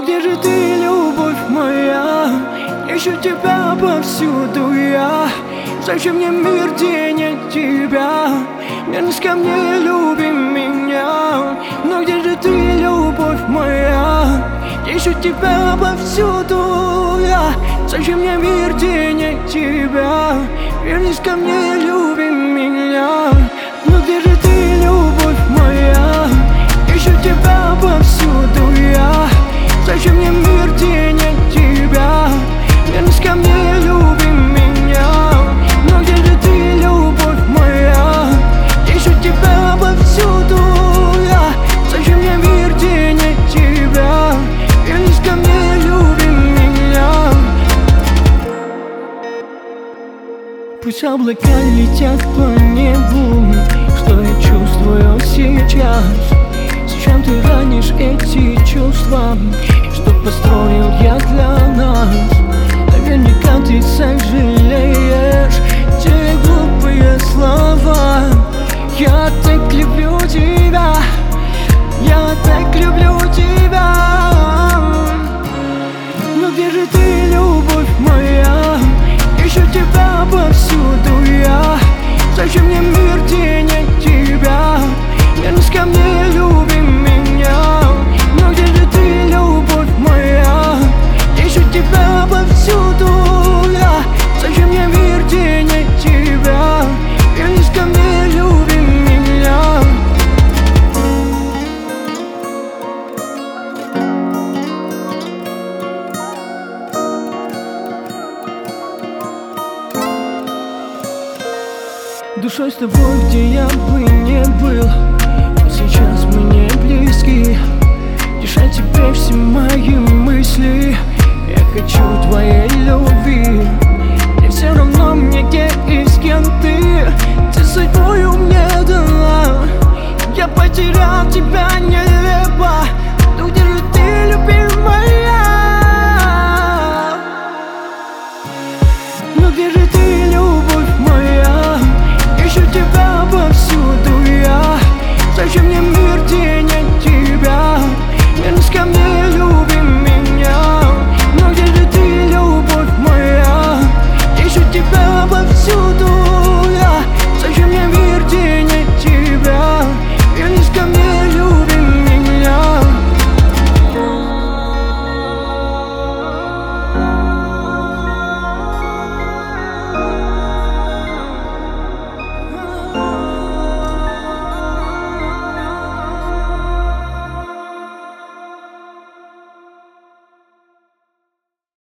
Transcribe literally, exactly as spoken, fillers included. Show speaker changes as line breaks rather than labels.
где же ты, любовь моя? Ищу тебя повсюду я. Зачем мне мир, где нет тебя? Вернись ко мне, люби меня. Но где же ты, любовь моя? Ищу тебя повсюду я. Зачем мне мир, где нет тебя? Вернись ко мне, люби меня. Но где же ты, любовь моя? Ищу тебя повсюду я. Зачем мне мир, где нет тебя? Вернись ко мне, люби меня. Но где же ты, любовь моя? Ищу тебя повсюду я. Зачем мне мир, где нет тебя? Вернись ко мне, люби меня. Пусть облака летят по небу, что я чувствую сейчас? Зачем ты ранишь эти чувства, что построил я для нас? Наверняка ты сожалеешь те глупые слова. Я так люблю тебя, я так люблю тебя. Но где же ты, любовь моя? Ищу тебя повсюду я. Зачем мне мир, где нет тебя? Вернись ко мне, люби меня. Но где же ты, любовь моя? Ищу тебя повсюду я. Зачем мне мир, где нет тебя? Вернись ко мне, люби меня. Душой с тобой, где я бы не был, сейчас мы не близки. Дышать тебе все мои мысли. Я хочу твоей любви. И все равно мне, где и с кем ты. Ты судьбою мне дала. Я потерял тебя нелепо. Ну где же ты, любимая? Ну где же ты, любовь моя? Ищу тебя повсюду я. Зачем мне мир?